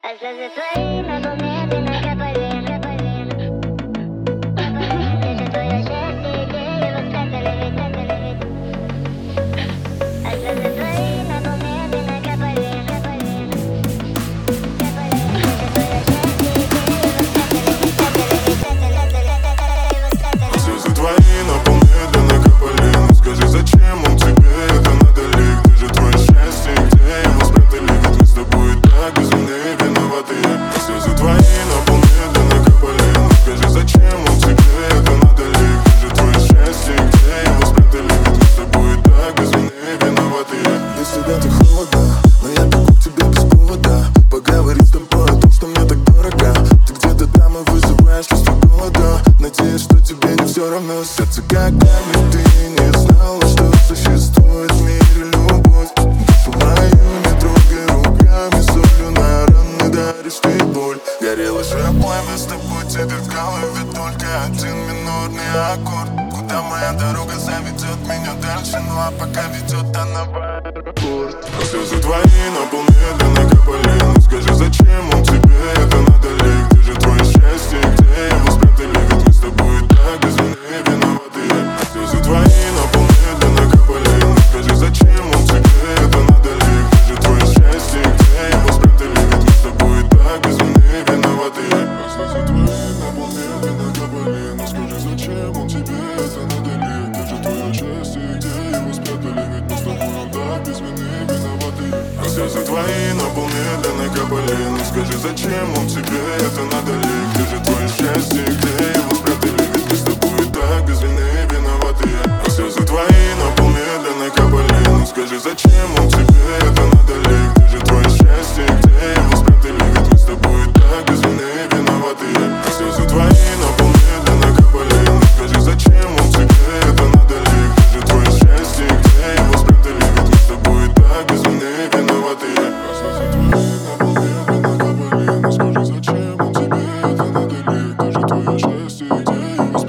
А слезы твои на пол медленно капали, капали, капали. Где же твое счастье, где его спрятали, ведь спрятали, ведь. А слезы твои на пол медленно капали, капали, капали. Где же твое счастье, где его спрятали, ведь спрятали, ведь спрятали, его спрятали. Слезы твои на пол медленно капали. Ну скажи, зачем он тебе, это надо ли? Где же твое счастье, где его спрятали? Ведь мы с тобой и так без вины виноватые. Слезы твои на пол медленно капали. Ну скажи, зачем он тебе, это надо ли? Где же твое счастье, где его спрятали? Ведь мы с тобой и так без вины виноватые. Без тебя так холодно, но я бегу к тебе без повода. Поговорить с тобой о том, что мне так дорого. Ты где-то там и вызываешь чувство голода. Надеюсь, что тебе не все равно. Сердце как камень, ты не знала, что существует в мире любовь. Душу мою не трогай руками, солью на раны даришь ты боль. Горело же пламя с тобой, теперь в голове только один минорный аккорд. Куда моя дорога заведет меня дальше, ну а пока ведет она в аэропорт. Слезы твои на пол медленно капали. Ну скажи, зачем он тебе, это надо ли? Где же твое счастье, где его спрятали? Ведь мы с тобой и так без вины виноватые. Слезы твои на пол медленно капали. Ну скажи, зачем он тебе, это надо ли? Где же твое счастье, где его спрятали? Ведь мы с тобой и так без вины виноватые. Слезы твои на пол медленно капали. Ну скажи, зачем он тебе, это надо ли? Где же твое счастье, где его спрятали? Ведь мы с тобой и так без вины виноватые. Слезы твои на пол медленно капали. Ну скажи, зачем он тебе, это надо ли? Где же твое счастье, где его спрятали? Ведь мы с тобой и так без вины виноватые. Слезы твои на пол медленно капали. Ну скажи, зачем он тебе, это надо ли? Где же твое счастье, где его спрятали? Ведь мы с тобой и так без вины виноватые. Слезы твои на пол медленно капали. Ну скажи, зачем он тебе, это надо ли? Где же твое счастье, где его спрятали? Ведь мы с тобой и так без вины виноватые. Слезы твои на пол медленно капали. Ну скажи, зачем он тебе, это надо ли? Где же твое счастье, где его